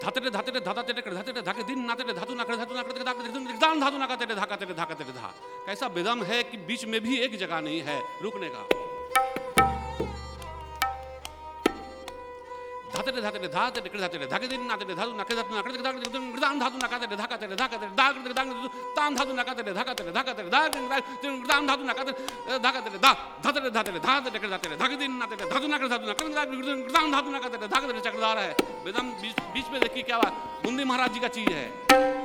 धातरे धातरे धाता तेरे कर धातरे धाके दिन नाते धातु ना कर धातु ना कर दान धातु ना का तेरे धाका तेरे धाका तेरे धा। कैसा विदम है कि बीच में भी एक जगह नहीं है रुकने का। धातरे धातरे धाते कर धातरे धाके दिन नाते धातु ना कर धातु ना कर दान धातु ना का तेरे धाका तेरे धाका तेरे दाग दाग दान धातु ना का तेरे धाका तेरे धाका तेरे दाग दान धातु ना का तेरे धाका तेरे दा धातरे धातरे धाते कर धातरे धाके दिन नाते धातु ना कर दान धातु ना का तेरे धाका तेरे चक्रधार है। विदम बीच में देखिए क्या बात, बूंदी महाराज जी का चीज है।